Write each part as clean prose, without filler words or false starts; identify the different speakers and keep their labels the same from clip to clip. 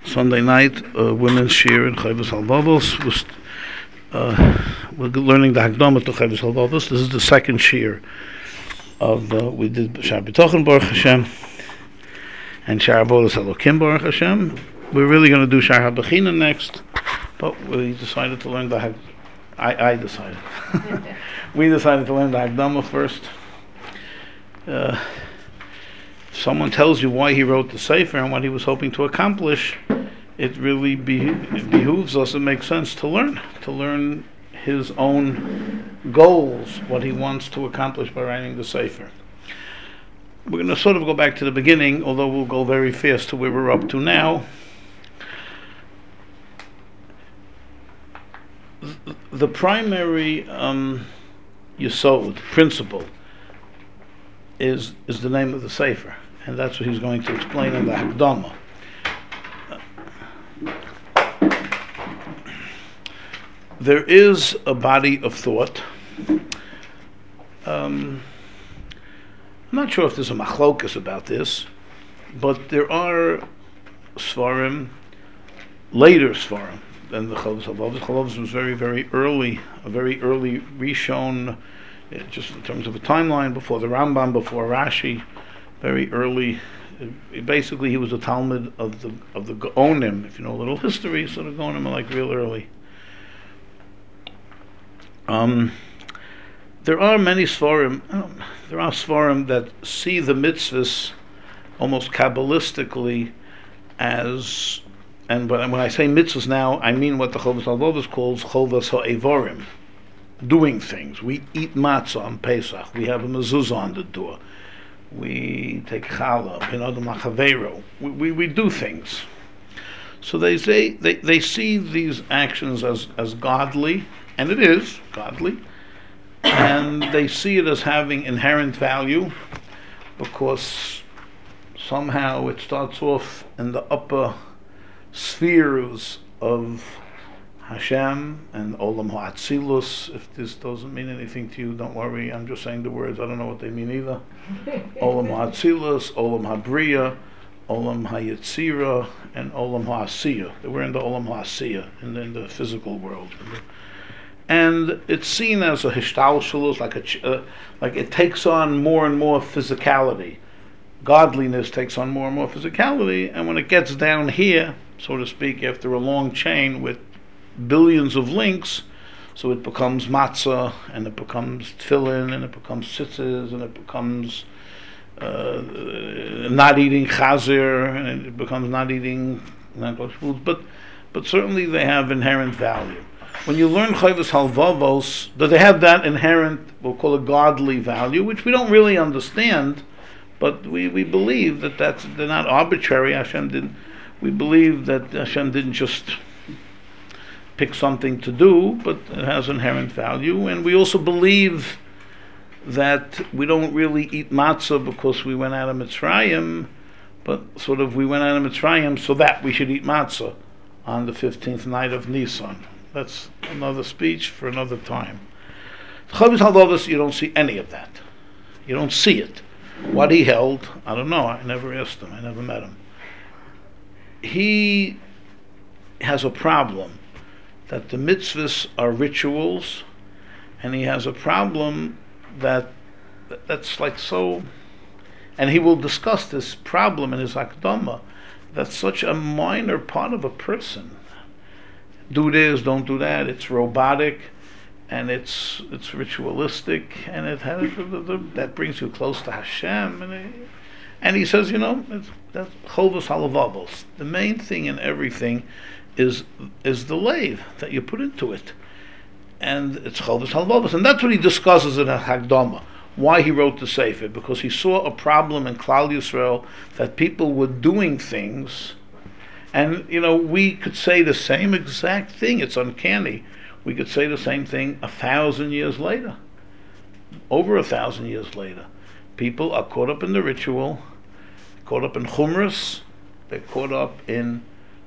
Speaker 1: Sunday night, women's shir in Chovos Halvavos. We're learning the Hakdama to Chovos Halvavos. This is the second shir of we did Shar B'tochen Baruch Hashem and Shar Avodas Elokim Baruch Hashem. We're really going to do Shar HaBechina next, but we decided to learn the I decided. We decided to learn the Hakdama first. If someone tells you why he wrote the Sefer and what he was hoping to accomplish, it really it behooves us, it makes sense to learn his own goals, what he wants to accomplish by writing the Sefer. We're going to sort of go back to the beginning, although we'll go very fast to where we're up to now. The primary yesod, principle, is the name of the Sefer, and that's what he's going to explain in the Hakdama. There is a body of thought. I'm not sure if there's a machlokas about this, but there are svarim, later svarim than the Chovos Halvavos. Halvavos was very, very early, a very early Rishon, just in terms of a timeline, before the Rambam, before Rashi, very early. Basically, he was a Talmud of the Gaonim. If you know a little history, so the Gaonim are like real early. There are many svarim. There are svarim that see the mitzvahs almost kabbalistically as, and when I say mitzvahs now, I mean what the Chovos Halvavos calls chovas ha'evorim, doing things. We eat matzah on Pesach. We have a mezuzah on the door. We take challah, pinodam lachavero. We do things. So they say they see these actions as godly, and it is godly, and they see it as having inherent value because somehow it starts off in the upper spheres of Hashem and Olam HaAtzilus. If this doesn't mean anything to you, don't worry, I'm just saying the words, I don't know what they mean either. Olam HaAtzilus, Olam HaBriya, Olam HaYetzira, and Olam HaAsiyah. We're in the Olam HaAsiyah, in the physical world. And it's seen as a hishtalshelus, like it takes on more and more physicality. Godliness takes on more and more physicality, and when it gets down here, so to speak, after a long chain with billions of links, so it becomes matzah, and it becomes tefillin, and it becomes tzitzis, and it becomes not eating chazir, and it becomes not eating foods, but certainly they have inherent value. When you learn Chovos Halvavos, they have that inherent, we'll call it godly value, which we don't really understand, but we believe that they're not arbitrary. We believe that Hashem didn't just pick something to do, but it has inherent value. And we also believe that we don't really eat matzah because we went out of Mitzrayim, but sort of we went out of Mitzrayim so that we should eat matzah on the 15th night of Nisan. That's another speech for another time. Chovos Halvavos, you don't see any of that. You don't see it. What he held, I don't know. I never asked him. I never met him. He has a problem that the mitzvahs are rituals, and he has a problem that's like so, and he will discuss this problem in his Hakdama, that's such a minor part of a person. Do this, don't do that. It's robotic, and it's ritualistic, and that brings you close to Hashem. And he says, that's Chovos Halvavos. The main thing in everything is the lave that you put into it, and it's Chovos Halvavos, and that's what he discusses in a Hakdama. Why he wrote the Sefer, because he saw a problem in Klal Yisrael that people were doing things. And, we could say the same exact thing. It's uncanny. We could say the same thing 1,000 years later. Over 1,000 years later. People are caught up in the ritual, caught up in chumras, they're caught up in,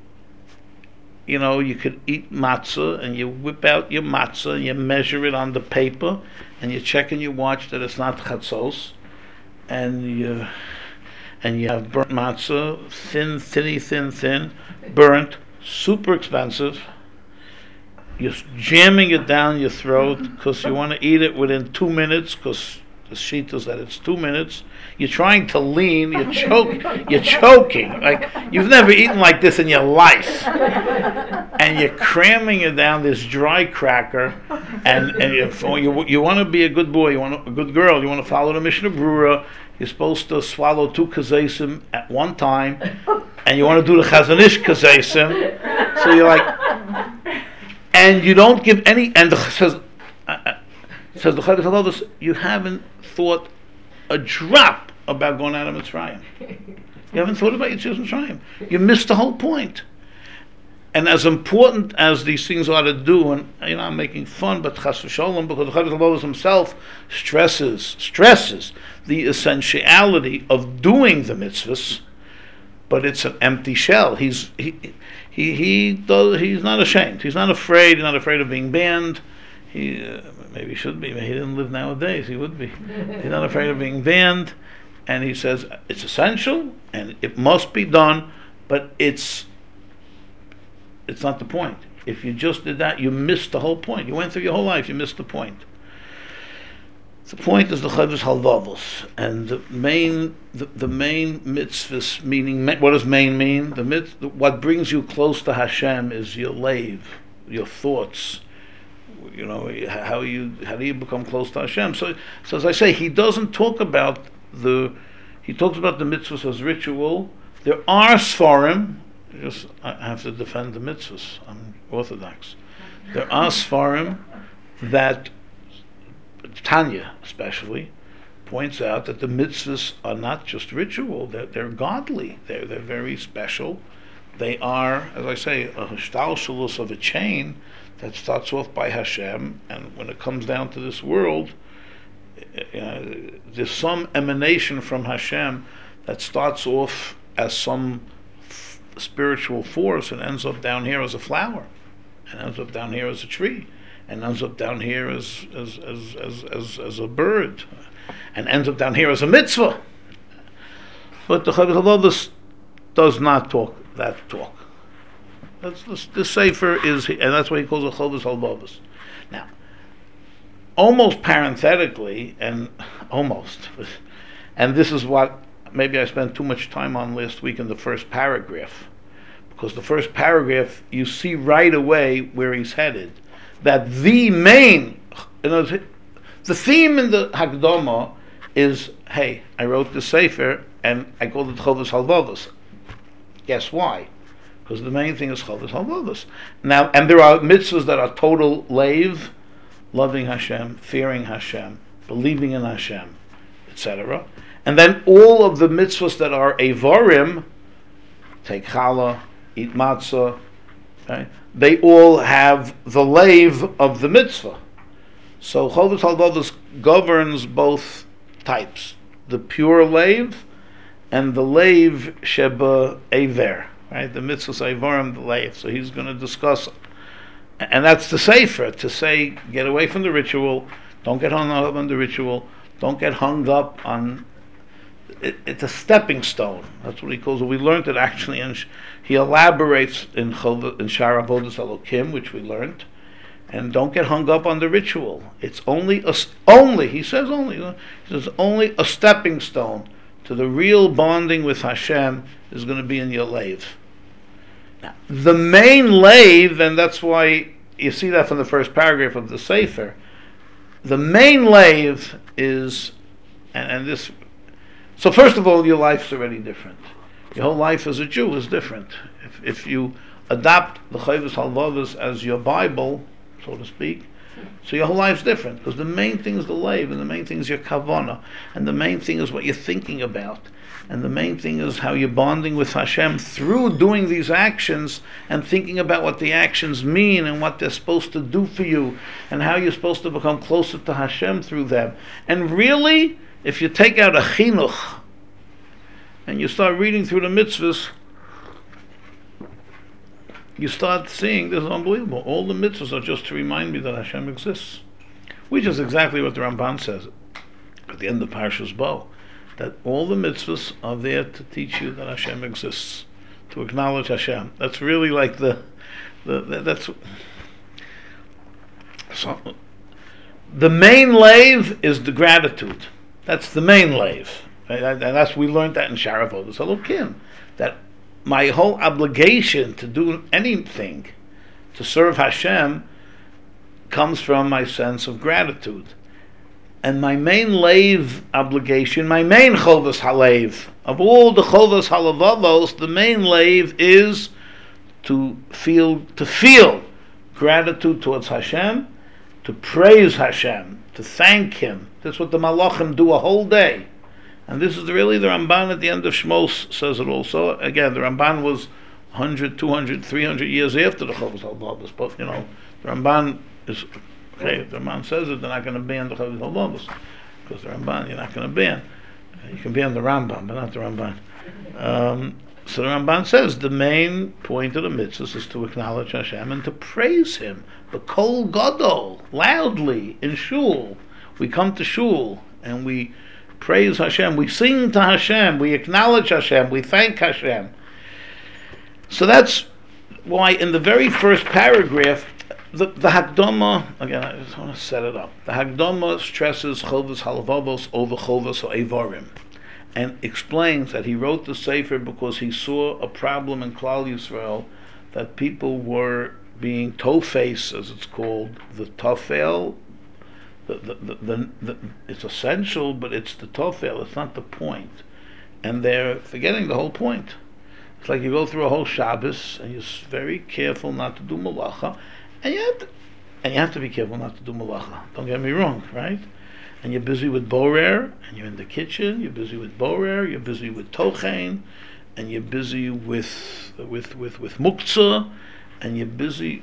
Speaker 1: you could eat matzah, and you whip out your matzah, and you measure it on the paper, and you check in your watch that it's not chatzos, and and you have burnt matzah, thin, burnt, super expensive. You're jamming it down your throat because you want to eat it within 2 minutes because the sheet is that it's 2 minutes. You're trying to lean, you're choking. Like you've never eaten like this in your life. And you're cramming it down this dry cracker, and you want to be a good boy, you want a good girl, you want to follow the Mishnah Brura. You're supposed to swallow 2 kazesim at one time, and you want to do the Chazon Ish kazesim. So you're like, and you don't give any. And says the Chayvus Halvavos, you haven't thought a drop about going out of Mitzrayim. You haven't thought about Yetzias Mitzrayim. You missed the whole point. And as important as these things are to do, and I'm making fun, but Chas v'Sholom, because the Chayvus Halvavos himself stresses the essentiality of doing the mitzvahs, but it's an empty shell. He's not ashamed. He's not afraid. He's not afraid of being banned. Maybe he should be. He didn't live nowadays. He would be. He's not afraid of being banned, and he says it's essential and it must be done, but it's not the point. If you just did that, you missed the whole point. You went through your whole life, you missed the point. The point is the Chayvus Halvavos, and the main mitzvahs, meaning, what does main mean? What brings you close to Hashem is your leiv, your thoughts. How do you become close to Hashem? So as I say, he doesn't talk about he talks about the mitzvahs as ritual. There are Sfarim. I have to defend the mitzvahs. I'm Orthodox. There are Sfarim that Tanya especially points out that the mitzvahs are not just ritual, they're godly, they're very special. They are, as I say, a hishtalshelus of a chain that starts off by Hashem, and when it comes down to this world, there's some emanation from Hashem that starts off as some spiritual force and ends up down here as a flower, and ends up down here as a tree, and ends up down here as a bird, and ends up down here as a mitzvah. But the Chayvus Halvavos does not talk that talk. The Sefer is, and that's why he calls it Chayvus Halvavos. Now, almost parenthetically, and this is what maybe I spent too much time on last week in the first paragraph, because the first paragraph you see right away where he's headed. That the main, the theme in the Hakdama is, hey, I wrote the Sefer and I called it Chayvus Halvavos. Guess why? Because the main thing is Chayvus Halvavos. Now, and there are mitzvahs that are total leiv, loving Hashem, fearing Hashem, believing in Hashem, etc. And then all of the mitzvahs that are Evarim, take challah, eat matzah, okay, they all have the leiv of the mitzvah. So Chayvus Halvavos governs both types, the pure leiv and the leiv sheba Ever, right? The mitzvahs Evarim, the leiv. So he's going to discuss, and that's the Sefer, to say, get away from the ritual, don't get hung up on the ritual, don't get hung up on it's a stepping stone. That's what he calls it. We learned it actually, and he elaborates in Shara Avodas Elokim, which we learned. And don't get hung up on the ritual. It's only a stepping stone to the real bonding with Hashem is going to be in your leiv. Now, the main leiv, and that's why you see that from the first paragraph of the Sefer. The main leiv is, and this. So first of all, your life's already different. Your whole life as a Jew is different. If you adopt the Chayvus Halvavos as your Bible, so to speak, so your whole life's different, because the main thing is the leiv, and the main thing is your kavanah, and the main thing is what you're thinking about, and the main thing is how you're bonding with Hashem through doing these actions and thinking about what the actions mean and what they're supposed to do for you, and how you're supposed to become closer to Hashem through them. And really, if you take out a chinuch and you start reading through the mitzvahs, you start seeing this is unbelievable. All the mitzvahs are just to remind me that Hashem exists, which is exactly what the Ramban says at the end of Parshas Bo. that all the mitzvahs are there to teach you that Hashem exists, to acknowledge Hashem. That's really like that's so. The main lave is the gratitude. That's the main lave, right? And that's we learned that in Sha'ar Avodas Elokim, that my whole obligation to do anything to serve Hashem comes from my sense of gratitude. And my main lave obligation, my main chovas halev, of all the chovas halavavos, the main lave is to feel gratitude towards Hashem, to praise Hashem, to thank Him. That's what the Malachim do a whole day. And this is really the Ramban at the end of Shmos says it also. Again, the Ramban was 100, 200, 300 years after the Chovos HaLevavos. But, the Ramban is, okay, if the Ramban says it, they're not going to ban the Chovos HaLevavos. Because the Ramban, you're not going to ban. You can ban the Rambam, but not the Ramban. So the Ramban says the main point of the mitzvahs is to acknowledge Hashem and to praise Him. The Kol Gadol, loudly, in Shul. We come to Shul and we praise Hashem, we sing to Hashem, we acknowledge Hashem, we thank Hashem. So that's why in the very first paragraph, the Hakdama, again, I just want to set it up. The Hakdama stresses Chovos HaLevavos over Chovos HaEvarim, and explains that he wrote the Sefer because he saw a problem in Klal Yisrael, that people were being toe-face, as it's called, the tofel. It's essential, but it's the tofel. It's not the point, and they're forgetting the whole point. It's like you go through a whole Shabbos and you're very careful not to do malacha, and you have to be careful not to do malacha. Don't get me wrong, right? And you're busy with borer, and you're in the kitchen. You're busy with borer. You're busy with tochein, and you're busy with muktzah, and you're busy,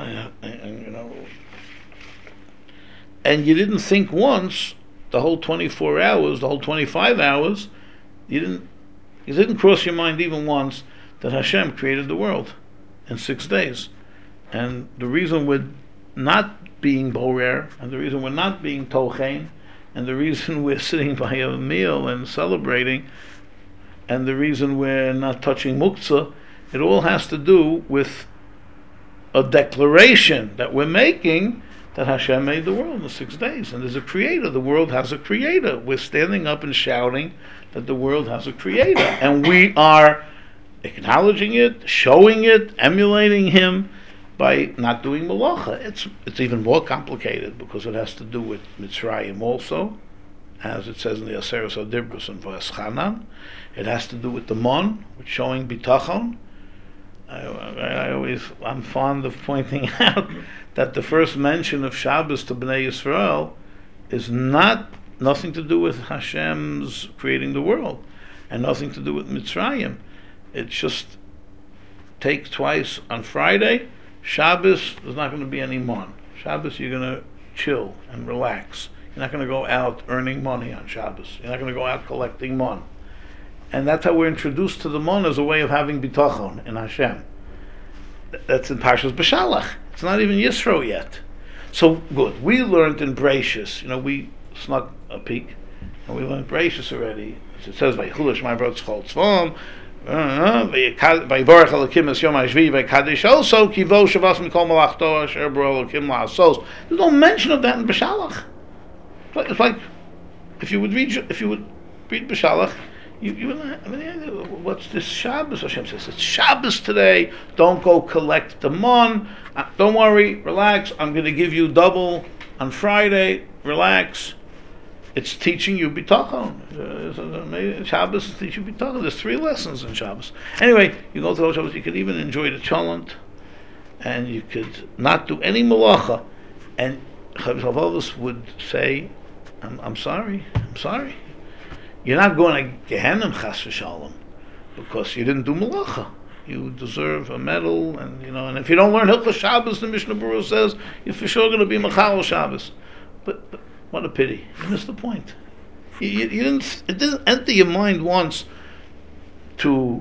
Speaker 1: and you didn't think once the whole 24 hours, the whole 25 hours, it didn't cross your mind even once that Hashem created the world in 6 days. And the reason we're not being borer, and the reason we're not being tochein, and the reason we're sitting by a meal and celebrating, and the reason we're not touching muktzah, it all has to do with a declaration that we're making that Hashem made the world in 6 days, and there's a creator. The world has a creator. We're standing up and shouting that the world has a creator, and we are acknowledging it, showing it, emulating Him by not doing malacha. It's even more complicated because it has to do with Mitzrayim also, as it says in the Aseres HaDibros and V'aschanan. It has to do with the mon, with showing bitachon. I'm fond of pointing out that the first mention of Shabbos to Bnei Yisrael is nothing to do with Hashem's creating the world, and nothing to do with Mitzrayim. It's just take twice on Friday. Shabbos, there's not going to be any mon. Shabbos, you're going to chill and relax. You're not going to go out earning money on Shabbos. You're not going to go out collecting mon. And that's how we're introduced to the mon, as a way of having bitachon in Hashem. That's in Parshas B'Shalach. It's not even Yisro yet. So good. We learned in Bereishis. We snuck a peek, and we learned Bereishis already. It says by Chulish my brother Schol Tzvom. Vayvorach Elokim es Yom HaShvi vaykadesh also kivo shavas mikol malachto asher baro Elokim la'asos. There's no mention of that in B'Shalach. It's like if you would read B'Shalach, what's this Shabbos? Hashem says it's Shabbos today. Don't go collect the mon. Don't worry, relax. I'm going to give you double on Friday. Relax. It's teaching you bitachon. Shabbos is teaching you bitachon. There's 3 lessons in Shabbos. Anyway, you go to those Shabbos, you could even enjoy the cholent, and you could not do any malacha. And Chovos HaLevavos would say, I'm sorry. You're not going to Gehenna chas v'shalom because you didn't do malacha. You deserve a medal, and and if you don't learn Hilchos Shabbos, the Mishnah Berurah says you're for sure going to be Machal Shabbos. But what a pity! You missed the point. You didn't. It didn't enter your mind once to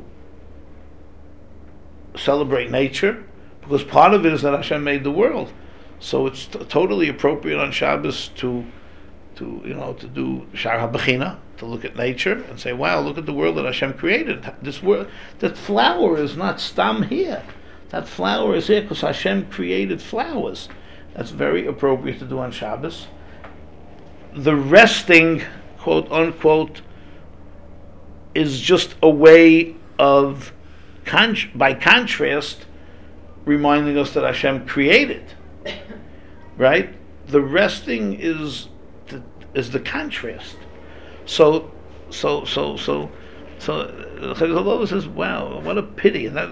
Speaker 1: celebrate nature, because part of it is that Hashem made the world. So it's totally appropriate on Shabbos to do Shar HaBechina, to look at nature and say, wow, look at the world that Hashem created. This world, that flower is not stam here. That flower is here because Hashem created flowers. That's very appropriate to do on Shabbos. The resting, quote unquote, is just a way of, by contrast, reminding us that Hashem created. Right? The resting is the contrast. So Chayil Halav says, "Wow, what a pity!" And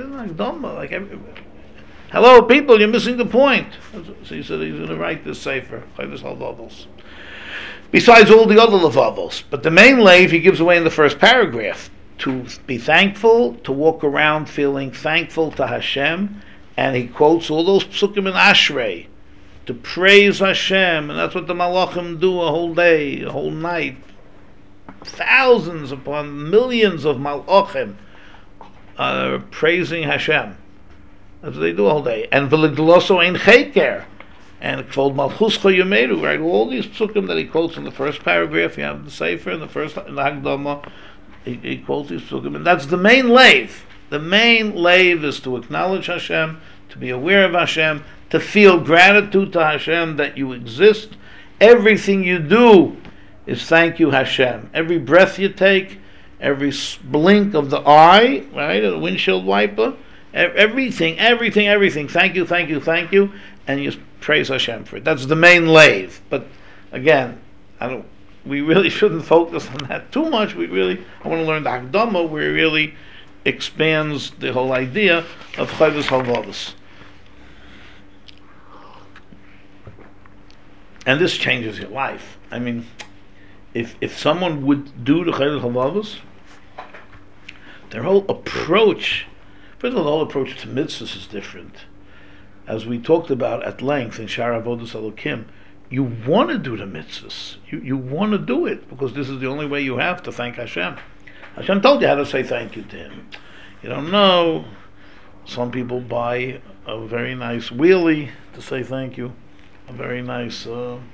Speaker 1: hello, people, you're missing the point. So he said he's going to write this sefer, Chayil Halav. Besides all the other levavos, but the main lave he gives away in the first paragraph: to be thankful, to walk around feeling thankful to Hashem, and he quotes all those psukim in Ashrei, to praise Hashem, and that's what the Malachim do a whole day, a whole night. Thousands upon millions of Malachim are praising Hashem. That's what they do all day. And v'legloso ein cheker, and kvod malchuscha yomeru, right? All these psukim that he quotes in the first paragraph, you have the Sefer in the Hagdama, he quotes these psukim, and that's the main lave. The main lave is to acknowledge Hashem, to be aware of Hashem, to feel gratitude to Hashem that you exist. Everything you do is thank you, Hashem. Every breath you take, every blink of the eye, right, a windshield wiper, everything. Thank you, and you praise Hashem for it. That's the main lave. But again, we really shouldn't focus on that too much. I want to learn the Hakdama, where it really expands the whole idea of Chayvus Halvavos. And this changes your life. I mean, if someone would do the Chayil Halavos, their whole approach, first of all, the whole approach to mitzvahs is different. As we talked about at length in Shara Avodas Elokim, you want to do the mitzvahs. You want to do it because this is the only way you have to thank Hashem. Hashem told you how to say thank you to Him. You don't know. Some people buy a very nice wheelie to say thank you, a very nice,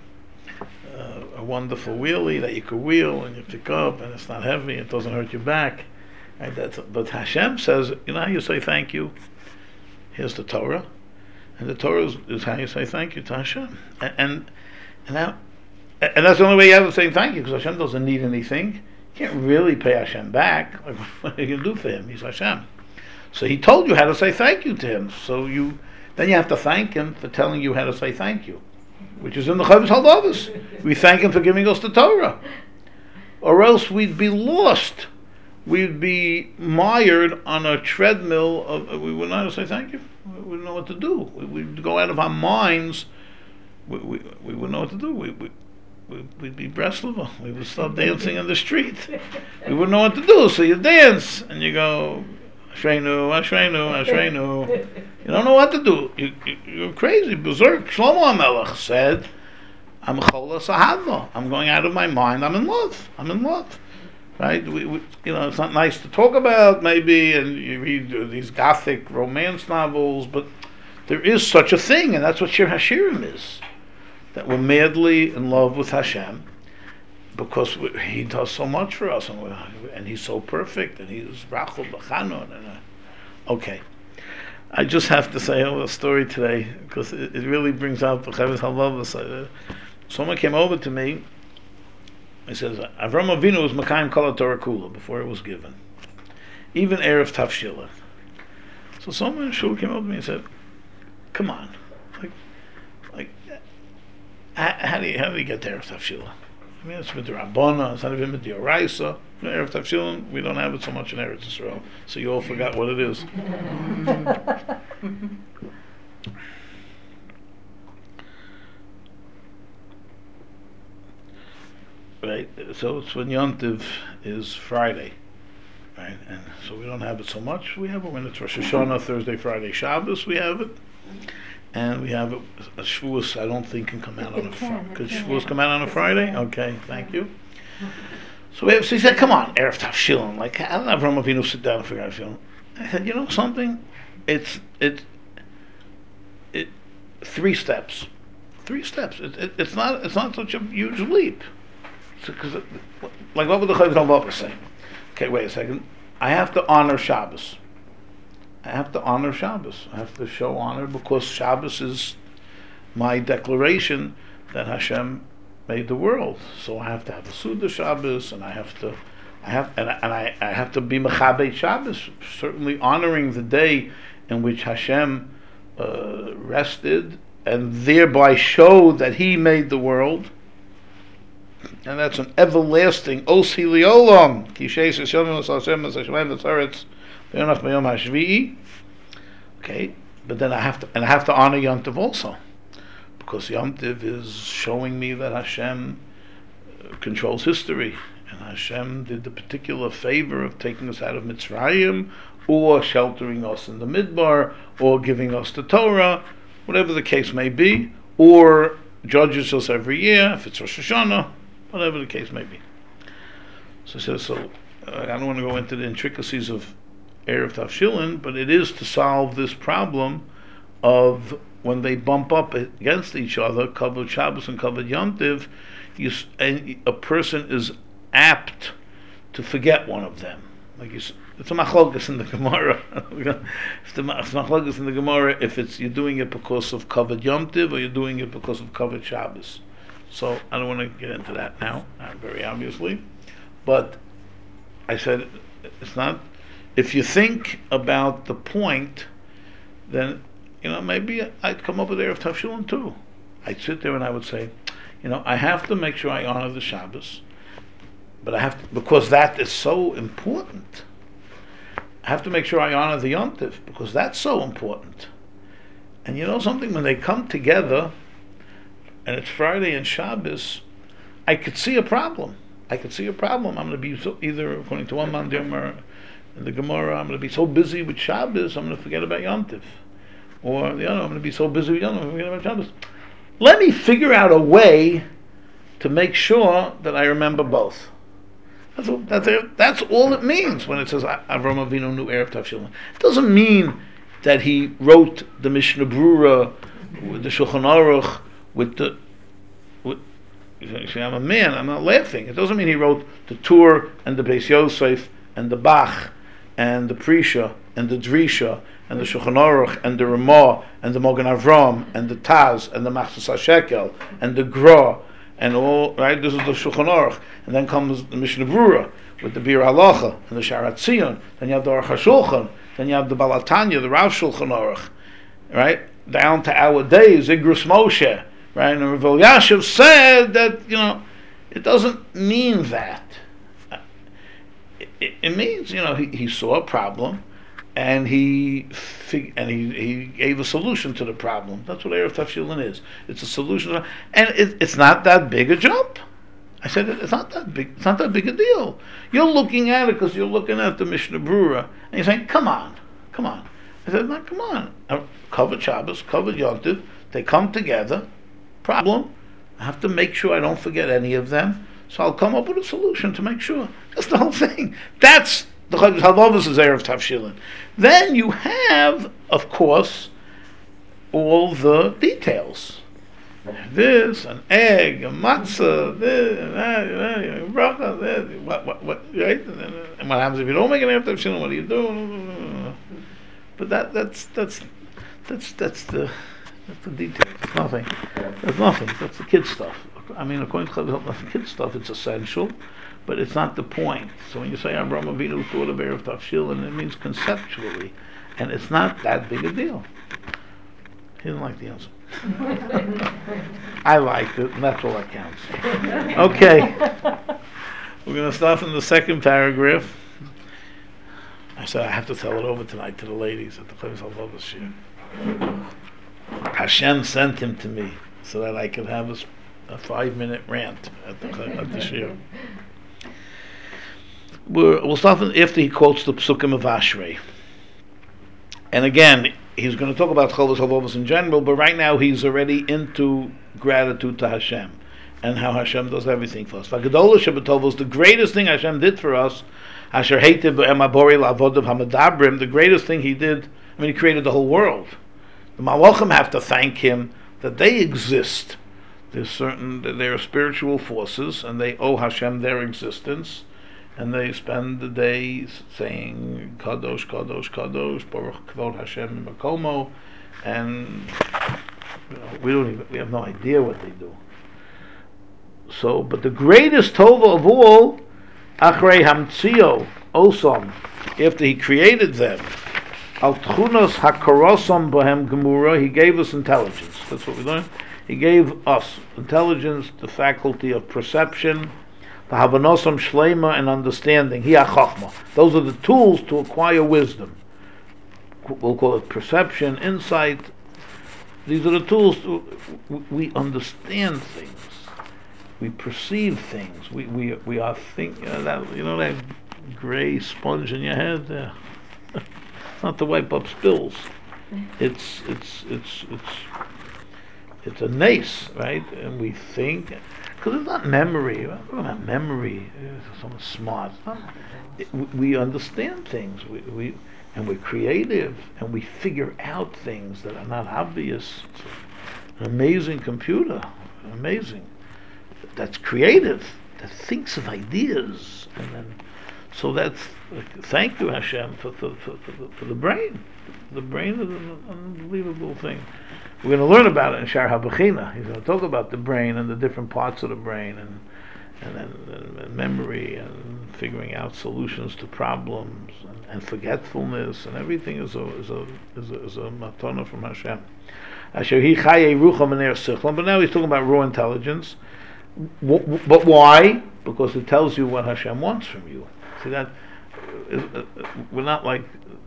Speaker 1: a wonderful wheelie that you could wheel and you pick up, and it's not heavy, it doesn't hurt your back. Right? But Hashem says, you know how you say thank you? Here's the Torah, and the Torah is how you say thank you to Hashem. And that's the only way you have to say thank you, because Hashem doesn't need anything. You can't really pay Hashem back. Like, what are you going to do for Him? He's Hashem. So He told you how to say thank you to Him. So then you have to thank Him for telling you how to say thank you, which is in the Chayvus Halvavos. We thank Him for giving us the Torah, or else we'd be lost. We'd be mired on a treadmill of, we wouldn't know how to say thank you. We wouldn't know what to do. We'd go out of our minds. We wouldn't know what to do. We'd be Breslova. We would start dancing in the street. We wouldn't know what to do. So you dance and you go, Ashreinu, Ashreinu, Ashreinu. You don't know what to do. You're crazy. Berserk. Shlomo HaMelech said, I'm chola sahava. I'm going out of my mind. I'm in love. Right? It's not nice to talk about, maybe, and you read these gothic romance novels, but there is such a thing, and that's what Shir Hashirim is. That we're madly in love with Hashem, because He does so much for us, and He's so perfect, and He's Rachel B'Chanon. Okay. I just have to say a story today, because it really brings out the Chayvus Halvavos. Someone came over to me. He says, Avram Avinu was Makayim Kol HaTorah Kula before it was given, even Erev Tafshila. So someone in Shul came over to me and said, "Come on, how do you get to Erev Tafshila? I mean, it's with the Rabbana, it's not even with the Oraisa. Erev Tafshila, we don't have it so much in Eretz Yisrael, so you all forgot what it is." Right, so it's when Yontiv is Friday, right? And so we don't have it so much. We have it when it's Rosh Hashanah, Thursday, Friday, Shabbos. We have it, and we have it. Shavuos, I don't think can come out on a Friday. Could Shavuos come out on a Friday? Okay, thank you. So he said, "Come on, Erev Tafshilin. Like, how did Avram Avinu sit down and figure out Tafshilin?" I said, "You know something? It's 3 steps. 3 steps. It's not such a huge leap. because like what would the Chovos HaLevavos say? Okay, wait a second. I have to honor Shabbos. I have to honor Shabbos. I have to show honor because Shabbos is my declaration that Hashem made the world. So I have to have a Suda Shabbos, and I have to be Mechabed Shabbos, certainly honoring the day in which Hashem rested, and thereby showed that He made the world. And that's an everlasting Osi Liolam. Okay, but then I have to honor Yom Tov also, because Yom Tov is showing me that Hashem controls history, and Hashem did the particular favor of taking us out of Mitzrayim, or sheltering us in the Midbar, or giving us the Torah, whatever the case may be, or judges us every year if it's Rosh Hashanah, whatever the case may be. So I don't want to go into the intricacies of Erev Tavshilin, but it is to solve this problem of when they bump up against each other, Kavod Shabbos and Kavod Yom Tov, a person is apt to forget one of them. Like it's a machlokas in the Gemara. It's a machlokas in the Gemara if you're doing it because of Kavod Yom Tov or you're doing it because of Kavod Shabbos. So I don't want to get into that now, very obviously. But I said it's not. If you think about the point, then maybe I'd come up with Erev Tavshilin too. I'd sit there and I would say, I have to make sure I honor the Shabbos, but I have to, because that is so important. I have to make sure I honor the Yom Tov because that's so important. And something, when they come together, and it's Friday and Shabbos, I could see a problem. I'm going to be either, according to one man in the Gemara, I'm going to be so busy with Shabbos, I'm going to forget about Yom Tov. Or I'm going to be so busy with Yom Tov, I'm going to forget about Shabbos. Let me figure out a way to make sure that I remember both. That's all it means when it says Avraham Avinu knew Erev Tavshilin. It doesn't mean that he wrote the Mishnah Brura, with the Shulchan Aruch, I'm a man, I'm not laughing. It doesn't mean he wrote the Tur and the Beis Yosef and the Bach and the Prisha and the Drisha and the Shulchan Aruch and the Ramah and the Mogen Avram and the Taz and the Machzas HaShekel and the Gra and all, right? This is the Shulchan Aruch. And then comes the Mishnah Brura with the Bir Halacha and the Sharat Zion. Then you have the Aruch HaShulchan. Then you have the Balatanya, the Rav Shulchan Aruch, right? Down to our days, Igrus Moshe, right? And Rav Elyashiv said that, it doesn't mean that. It means, he saw a problem, and he gave a solution to the problem. That's what Erev Tavshilin is. It's a solution, and it's not that big a jump. I said it's not that big. It's not that big a deal. You're looking at it because you're looking at the Mishnah Brura, and you're saying, "Come on." I said, "No, come on." Kavod Shabbos, Kavod Yom Tov, they come together. Problem. I have to make sure I don't forget any of them. So I'll come up with a solution to make sure. That's the whole thing. That's the Chovos HaLevavos is Erev Tavshilin. Then you have, of course, all the details. This, an egg, a matzah, this, bracha, this, what, right? And what happens if you don't make an Erev Tavshilin? What do you do? But that's the detail. It's nothing. That's nothing. That's the kid stuff. I mean, according to the kid stuff, it's essential, but it's not the point. So when you say Avraham Avinu thought of Erev Tavshilin, it means conceptually, and it's not that big a deal. He didn't like the answer. I liked it, and that's all that counts. Okay, we're going to start from the second paragraph. I said I have to tell it over tonight to the ladies at the Chovos HaLevavos shir. Hashem sent him to me so that I could have a 5-minute rant at the shir. We'll start after he quotes the Psukim of Ashrei. And again, he's going to talk about Chovos HaLevavos in general, but right now he's already into gratitude to Hashem and how Hashem does everything for us. V'gedolah shebetovos, the greatest thing Hashem did for us, Asher heitiv b'emabori la'avodav hamadabrim, the greatest thing he did, he created the whole world. The Malachim have to thank him that they exist. There are spiritual forces, and they owe Hashem their existence, and they spend the day saying Kadosh, Kadosh, Kadosh, Baruch Kvod Hashem Makomo, and we have no idea what they do. So, but the greatest tova of all, Achrei Hamtzio Osam, after he created them, Al Tchunos Hakarosam Bohem Gemura, he gave us intelligence. That's what we learned. He gave us intelligence, the faculty of perception, the Havanosam Shlema, and understanding. Hi Chachma. Those are the tools to acquire wisdom. We'll call it perception, insight. These are the tools we understand things. We perceive things. We are thinking that gray sponge in your head there. It's not to wipe up spills. It's a nace, right? And we think, because it's not memory. We're talking about memory. Someone smart. We understand things. And we're creative, and we figure out things that are not obvious. It's an amazing computer, amazing. That's creative, that thinks of ideas, and then so that's thank you Hashem for the brain. The brain is an unbelievable thing. We're going to learn about it in Shar HaBechina. He's going to talk about the brain and the different parts of the brain, and memory, and figuring out solutions to problems, and forgetfulness, and everything is a matana from Hashem. Asher hi chaye rucham and sichlam. But now he's talking about raw intelligence. But why? Because it tells you what Hashem wants from you. See that we're not like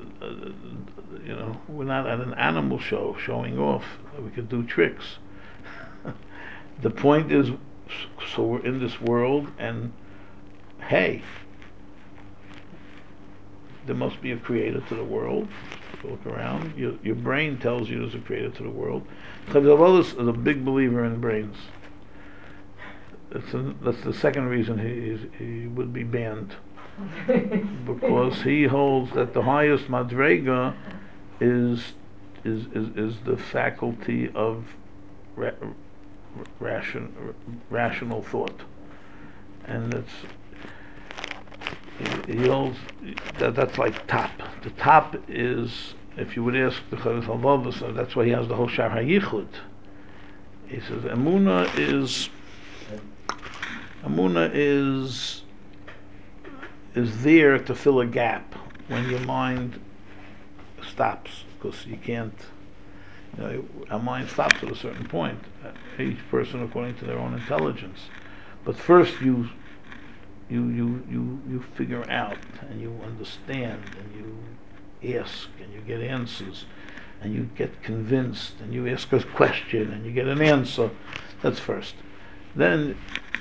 Speaker 1: we're not at an animal show showing off. We could do tricks. The point is, so we're in this world, and hey, there must be a creator to the world. Look around. Your brain tells you there's a creator to the world. Chavzaval is a big believer in brains. That's the second reason he would be banned, because he holds that the highest madrega is the faculty of rational thought, and he holds that's like top. The top is, if you would ask the Chavez Halvavas, that's why he has the whole Shar HaYichud. He says Emunah is there to fill a gap when your mind stops, because you can't. Our mind stops at a certain point. Each person according to their own intelligence. But first, you figure out, and you understand, and you ask, and you get answers, and you get convinced, and you ask a question, and you get an answer. That's first. Then,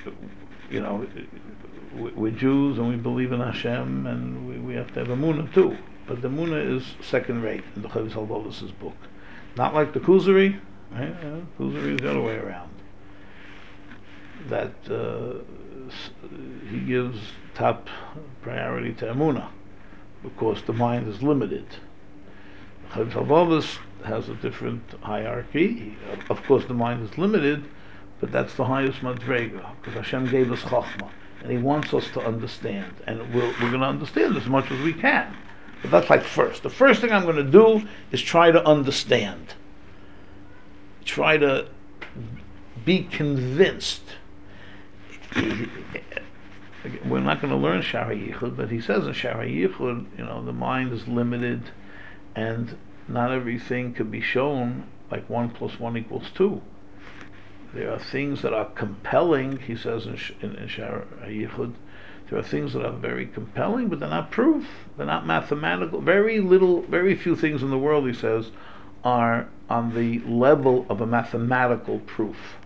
Speaker 1: we're Jews, and we believe in Hashem, and we have to have Emunah too. But the Emunah is second rate in the Chavez Halvavas' book. Not like the Kuzari, right? Kuzari is the other way around. That he gives top priority to Emunah, because the mind is limited. Chavez Halvavas has a different hierarchy. Of course, the mind is limited, but that's the highest madrega, because Hashem gave us Chachma, and He wants us to understand, and we're going to understand as much as we can. But that's like first. The first thing I'm going to do is try to understand. Try to be convinced. We're not going to learn Shar HaYichud, but he says in Shar HaYichud, the mind is limited, and not everything could be shown like 1 + 1 = 2. There are things that are compelling, he says in Shar HaYichud. There are things that are very compelling, but they're not proof. They're not mathematical. Very few things in the world, he says, are on the level of a mathematical proof.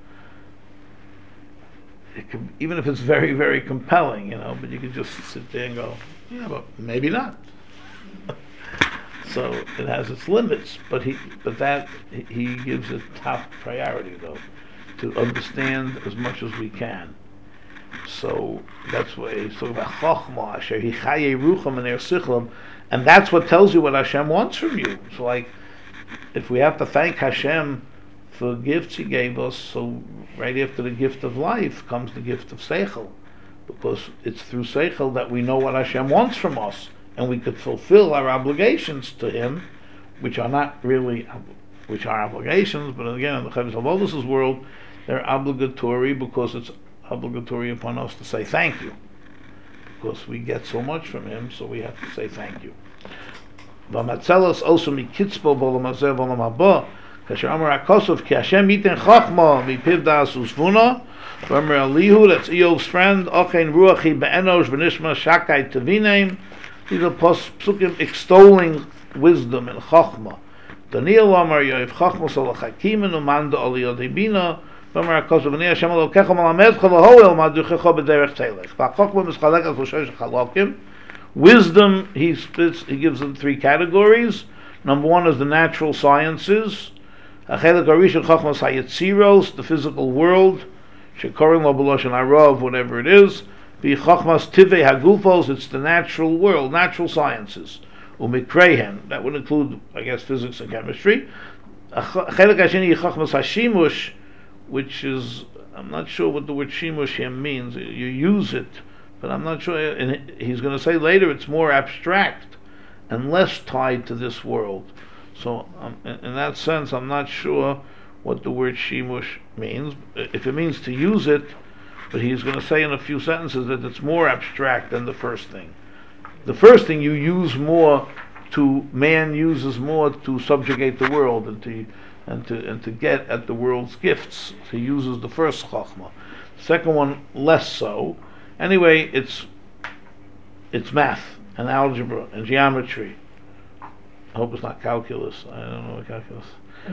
Speaker 1: It could, even if it's very, very compelling, but you could just sit there and go, yeah, but maybe not. So it has its limits, but he gives it top priority, though, to understand as much as we can. So that's why he's talking about Chachma, Asher hi chaye rucham and sichlam, and that's what tells you what Hashem wants from you. So, like, if we have to thank Hashem the gifts He gave us, so right after the gift of life comes the gift of Seichel, because it's through Seichel that we know what Hashem wants from us, and we could fulfill our obligations to Him, which are not really, which are obligations, but again, in the Chovos HaLevavos' world, they're obligatory because it's obligatory upon us to say thank you, because we get so much from Him, so we have to say thank you. V'matzelos also mikitzpo b'olam hazeh v'olam haba, kasher amar HaKosov ki Hashem yiten chachma mipiv da'as u'svuna, v'amar Elihu, that's Eov's friend, ochein ruachi be'enosh v'nishma shakai tevinem. These are psukim extolling wisdom and chachma. Daniel amar yoiv chachma sol hachakim umanda aliyot bina, v'amar HaKosov v'nei Hashem elokecha malamedcha l'hoel maduchecha b'derech telech. V'achachma mischalek al shlosh chalokim. Wisdom, he gives them three categories. Number one is the natural sciences. Achelek harishon chachmas hayetziros, the physical world. Shekorim lo b'loshen harav, whatever it is. V'chachmas tivei hagufos, it's the natural world, natural sciences. Umikreihen, that would include, I guess, physics and chemistry. Achelek hasheni chachmas hashimush, which is, I'm not sure what the word shimush here means. You use it, but I'm not sure, and he's going to say later it's more abstract and less tied to this world. So in that sense, I'm not sure what the word shimush means. If it means to use it, but he's going to say in a few sentences that it's more abstract than the first thing. The first thing you use more to, man uses more to subjugate the world and to get at the world's gifts. So he uses the first chachma. Second one, less so. Anyway, it's math and algebra and geometry. I hope it's not calculus. I don't know what calculus.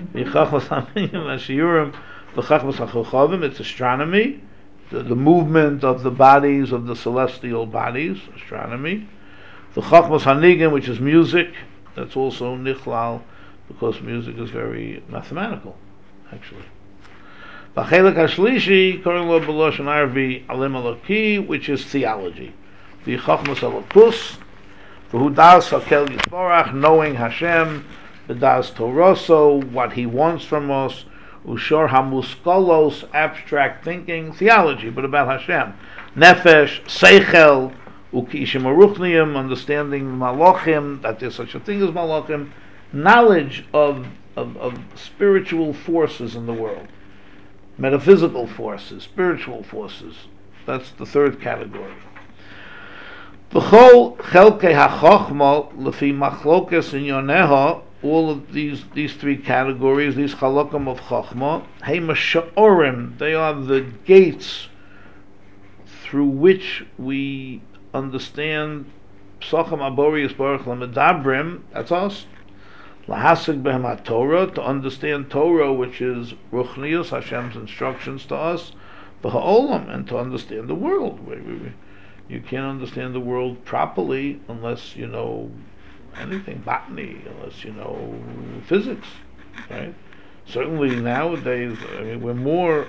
Speaker 1: It's astronomy, the movement of the bodies, of the celestial bodies, astronomy. The chachmas hanigim, which is music, that's also nichlal, because music is very mathematical, actually. V'chelek hashlishi, korin lo b'loshen arvi alim eloki, which is theology. V'chachmas elokus, v'hu das hakel yisborach, knowing Hashem, v'das toroso, what He wants from us, ushor hamuskolos, abstract thinking, theology, but about Hashem. Nefesh, seichel, ukishim aruchniim, understanding malachim, that there's such a thing as malachim, knowledge of spiritual forces in the world. Metaphysical forces, spiritual forces. That's the third category. V'chol chelkei hachachma lefi machlokes inyoneha, all of these three categories, these chalokim of chachma, heima sha'orim, they are the gates through which we understand psachim abori yisbarach lemedabrim, that's us, lahasig behem HaTorah, to understand Torah, which is ruchnius, Hashem's instructions to us, v'ha'olam, and to understand the world. You can't understand the world properly unless you know anything, botany, unless you know physics, right? Certainly nowadays, I mean, we're more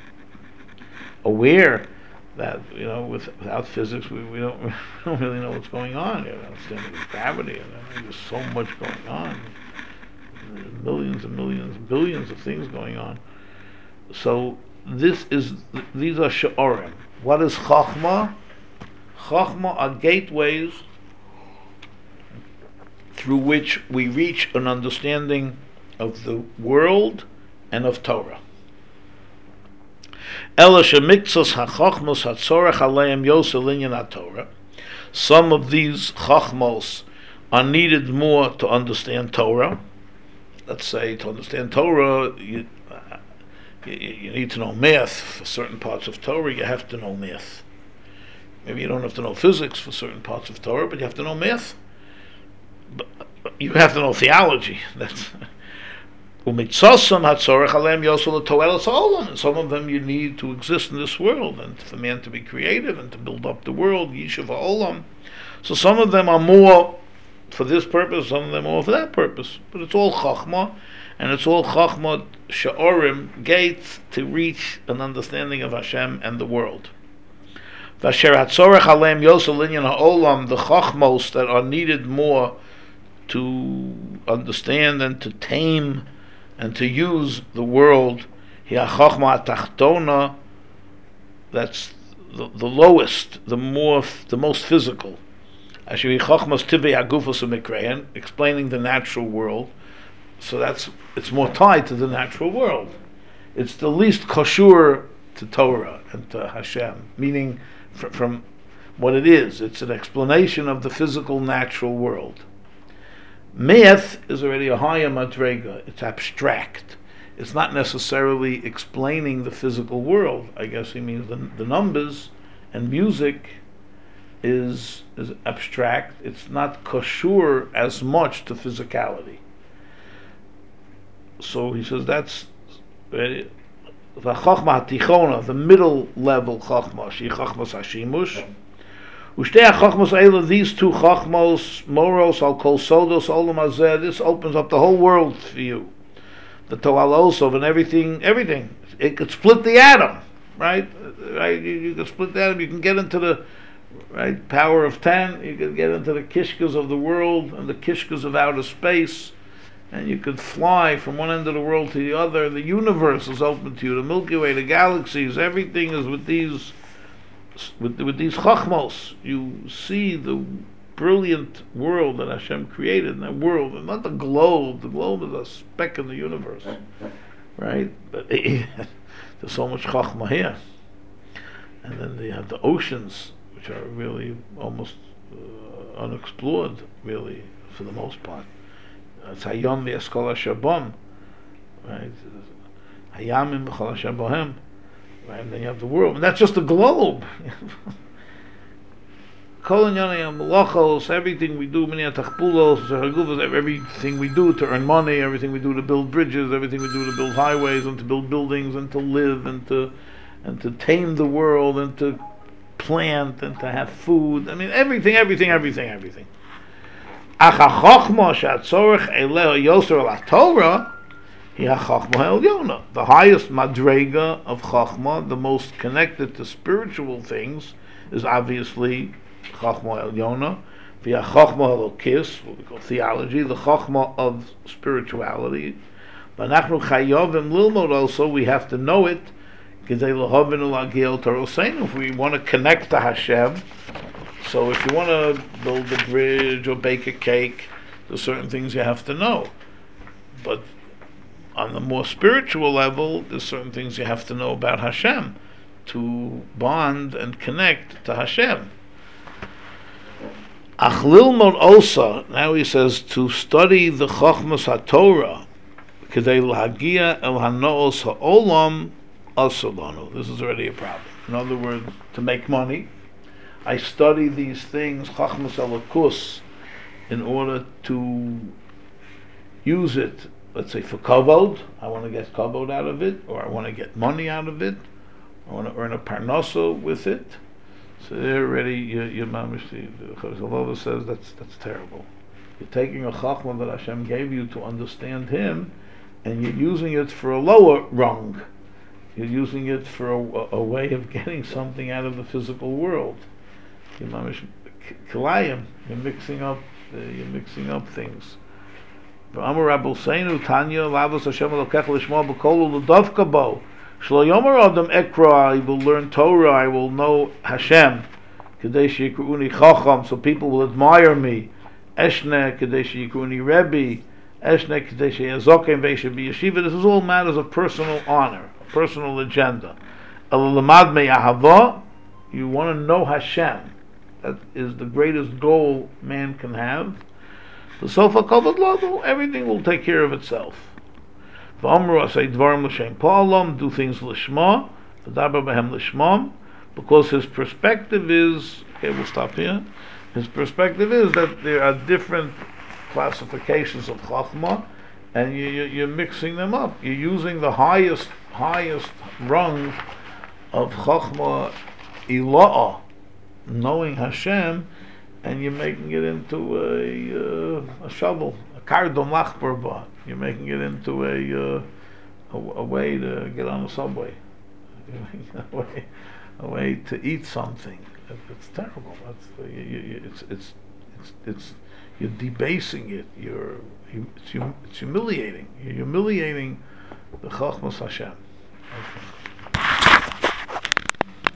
Speaker 1: aware that, you know, without physics, we don't really know what's going on. You know, understanding gravity, and there's so much going on. Millions and millions, billions of things going on. So these are sha'orim. What is chachma? Chachma are gateways through which we reach an understanding of the world and of Torah. Ela shemiktzos hachachmos hatzorach aleim yosel inyan haTorah. Some of these chachmos are needed more to understand Torah. Let's say to understand Torah, you need to know math. For certain parts of Torah, you have to know math. Maybe you don't have to know physics for certain parts of Torah, but you have to know math. But you have to know theology. That's and some of them you need to exist in this world, and for man to be creative and to build up the world. Yishuv ha'olam. So some of them are more for this purpose, some of them are for that purpose. But it's all chachma, and it's all chachma sha'orim, gates to reach an understanding of Hashem and the world. Vasher hatzorech aleim yosel inyan ha'olam, the chachmos that are needed more to understand and to tame and to use the world, hi chachma tachtona, that's the lowest, the most physical. Asher chachmas tibei hagufos umikrein, explaining the natural world. So it's more tied to the natural world. It's the least kosher to Torah and to Hashem, meaning from what it is. It's an explanation of the physical, natural world. Myth is already a higher madrega. It's abstract. It's not necessarily explaining the physical world. I guess he means the numbers and music is abstract. It's not kosher as much to physicality. So he says that's the chachma tichona, the middle level chachma, she chachmas hashimush. Ushtei chachmas eila, these two chachmos, moros al kol sodos olam hazeh. This opens up the whole world for you. The toalosov and everything. It could split the atom, right? Right? You can split the atom. You can get into the power of 10. You can get into the kishkas of the world and the kishkas of outer space. And you could fly from one end of the world to the other. The universe is open to you. The Milky Way, the galaxies, everything is with these chachmos. You see the brilliant world that Hashem created in that world, and not the globe. The globe is a speck in the universe, right? But there's so much chachma here. And then they have the oceans, which are really almost unexplored, really, for the most part. It's Hayom v'Eskol HaShabam, right? Hayamim v'Chol HaShabohem, right? And then you have the world, and that's just the globe. Kol Inyanei Malachos, everything we do, Minyan Tachpulos, everything we do to earn money, everything we do to build bridges, everything we do to build highways and to build buildings and to live and to tame the world and to plant and to have food. I mean, everything. The highest madrega of chachma, the most connected to spiritual things, is obviously chachma elyona. Via chachma elokis, what we call theology, the chachma of spirituality. But nachnu chayovim lilmod, also we have to know it. If we want to connect to Hashem. So if you want to build a bridge or bake a cake, there's certain things you have to know. But on the more spiritual level, there's certain things you have to know about Hashem to bond and connect to Hashem. Achlilmon osa, now he says to study the Chachmas HaTorah, Kedei L'Hagia El Hanoos HaOlam Asolanu. This is already a problem. In other words, to make money, I study these things, Chachmas Elokus, in order to use it, let's say for kavod. I want to get kavod out of it, or I want to get money out of it, I want to earn a parnasa with it. So there already, your mamish, the Chazal says that's terrible. You're taking a chachma that Hashem gave you to understand Him, and you're using it for a lower rung. You're using it for a way of getting something out of the physical world. You're mixing up things. Amar Rabbi Seinu Tanya Lavos Hashem Elokech Lishma B'Kol L'Davka Bo Shlo Yomer Adam Ekra. I will learn Torah. I will know Hashem. Kedei Sheyikruni Chacham, so people will admire me. Eshne Kedei Sheyikruni Rebbe. Eshne Kedei Sheyazokem Veisha B'Yeshiva. This is all matters of personal honor, a personal agenda. Elalamad Me'Ahava. You want to know Hashem. That is the greatest goal man can have. The sofa kavod lado, everything will take care of itself. V'amru asay dvarim l'shem pa'alam, do things l'shma, v'daber b'hem l'shmam, because his perspective is, okay, we'll stop here. His perspective is that there are different classifications of chachma, and you're mixing them up. You're using the highest rung of chachma ila'ah, knowing Hashem, and you're making it into a shovel, a kardom lachbarba. You're making it into a way to get on the subway, a way to eat something. It's terrible. It's you're debasing it. It's humiliating. You're humiliating the Chachmas Hashem. Okay.